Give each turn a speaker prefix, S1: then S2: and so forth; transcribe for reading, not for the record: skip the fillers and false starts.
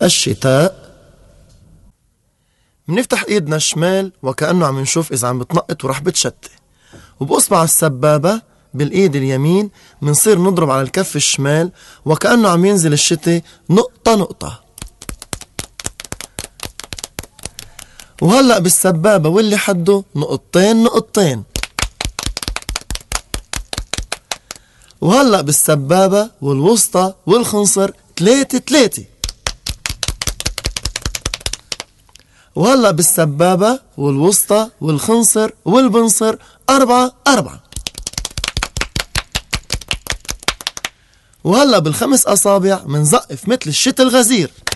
S1: الشتاء. منفتح ايدنا الشمال وكأنه عم نشوف اذا عم بتنقط ورح بتشتي، وبأصبع السبابة بالايد اليمين منصير نضرب على الكف الشمال وكأنه عم ينزل الشتي نقطة نقطة. وهلأ بالسبابة واللي حده نقطتين نقطتين. وهلأ بالسبابة والوسطى والخنصر 3 3. وهلأ بالسبابة والوسطى والخنصر والبنصر 4 4. وهلأ بالخمس أصابع منزقف مثل الشت الغزير.